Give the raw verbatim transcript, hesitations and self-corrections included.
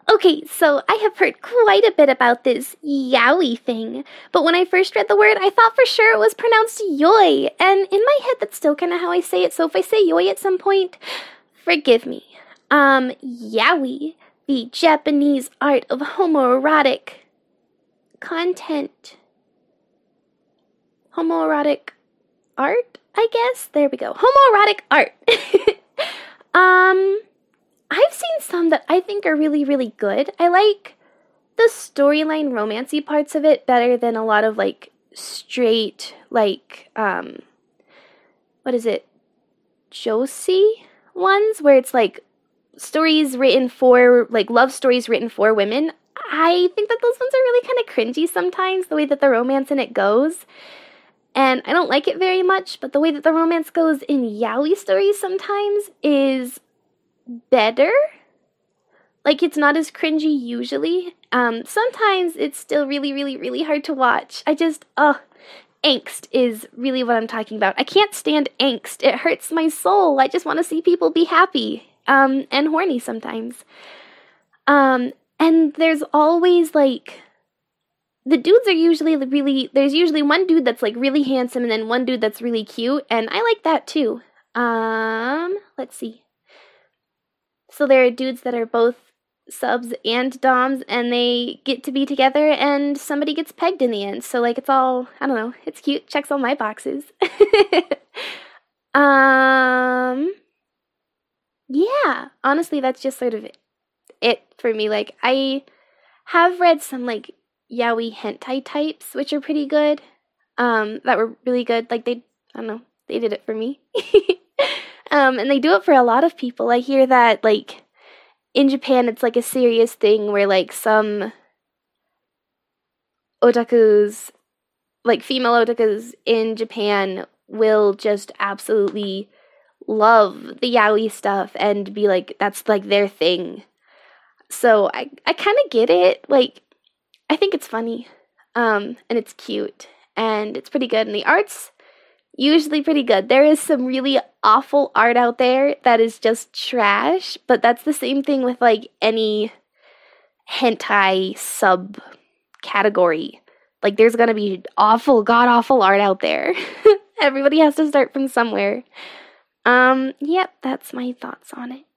Okay, so I have heard quite a bit about this yaoi thing, but when I first read the word, I thought for sure it was pronounced yoi, and in my head that's still kind of how I say it, so if I say yoi at some point, forgive me. Um, yaoi, the Japanese art of homoerotic content. Homoerotic art, I guess? There we go. Homoerotic art. um... I've seen some that I think are really, really good. I like the storyline romancy parts of it better than a lot of, like, straight, like, um, what is it, josei ones, where it's, like, stories written for, like, love stories written for women. I think that those ones are really kind of cringy sometimes, the way that the romance in it goes. And I don't like it very much, but the way that the romance goes in yaoi stories sometimes is better. Like, it's not as cringy usually. Um, sometimes it's still really, really, really hard to watch. I just, oh, angst is really what I'm talking about. I can't stand angst. It hurts my soul. I just want to see people be happy, um, and horny sometimes. Um, and there's always, like, the dudes are usually really, there's usually one dude that's, like, really handsome and then one dude that's really cute, and I like that too. Um, let's see. So there are dudes that are both subs and doms, and they get to be together, and somebody gets pegged in the end. So, like, it's all, I don't know, it's cute, checks all my boxes. um, yeah, honestly, that's just sort of it, it for me. Like, I have read some, like, yaoi hentai types, which are pretty good, um, that were really good. Like, they, I don't know, they did it for me. Um, and they do it for a lot of people. I hear that, like, in Japan, it's, like, a serious thing where, like, some otakus, like, female otakus in Japan will just absolutely love the yaoi stuff and be, like, that's, like, their thing. So I, I kind of get it. Like, I think it's funny, um, and it's cute, and it's pretty good, and the art's usually pretty good. There is some really awful art out there that is just trash, but that's the same thing with, like, any hentai sub-category. Like, there's gonna be awful, god-awful art out there. Everybody has to start from somewhere. Um, yep, that's my thoughts on it.